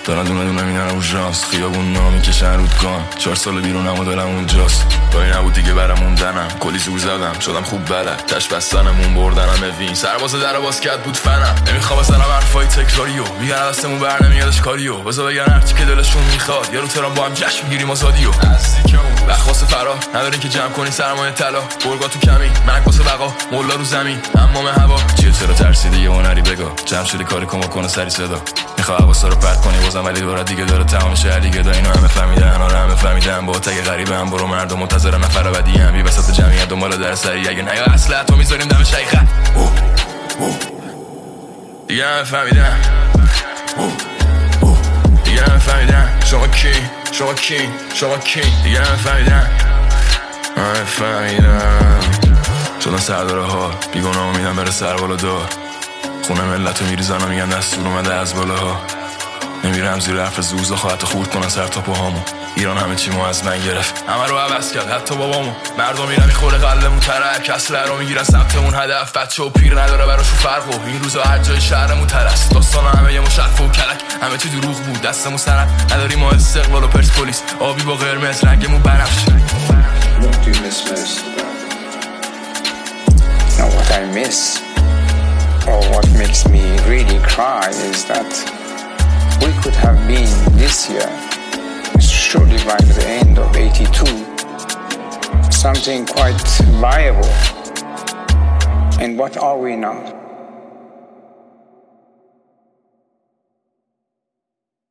دارن دونه دونه میدن اورژانس، خیابون نامی کشن رودکان، 4 سال بیرونم و دلم اونجاست. با این نبود دیگه برم موندنم، کلی زور زدم شدم خوب بلد، تش بستنمون بردنم وین، سرباز در باز کرد بود فنم. نمیخوام بزنم حرفای تکراریو، میگن دستمون بر نمیادش کاریو، بذار بگن هرچی که دلشون میخواد، یه رو ترام با هم جشن میگیریم آزادیو. وقت فرار ندارین که جمع کنین سرمایه طلا، برگا تو کمی مرگ واسه بقا، مولا رو زمین امام هوا. چرا ترسیدی یه هنری بگا، جمع شدی کاری کن کنه سری صدا، میخوای حواسا رو پرت کنی بازم ولی دورا دیگه داره تمام شه. دیگه دا اینو همه فهمیدن، آره همه فهمیدن، با تگ غریبم برو مردم منتظر نفر بعدی ام، بی وسط جمعیت دنبال در سری، اگه نیا اصلا تو میذاریم دم شیخه. دیگه همه فهمیدن، دیگه همه فهمیدن شما کی، شما کی، شما کی. دیگه همه فهمیدن، همه فهمیدن شدن سرداره ها، بیگناه میدن بره سر بالا دار، خونه ملتو میریزن و میگن دستور اومده از بالاها. نمیرم زیر حرف زوزا خواهد خورد کنن سر تا پاهامو، ایران همه چیمو از من گرفت، همه رو عوض کرد حتی بابامو. مردم میرن میخوره قلبمون ترک، اصله رو میگیرن سمتمون هدف، بچه و پیر نداره براشو فرق و این روزا هر جای شهرمون ترس، داستان همه یه مشرف و کلک، همه چی دروغ بود دستمون سرک، نداریم ما استقلال و پرسپولیس، آبی با قرمز رنگمون بنفش. What do you miss most? Now what I miss, or what makes me really cry, is that we could have been this year, surely by the end of 82, something quite viable. And what are we now?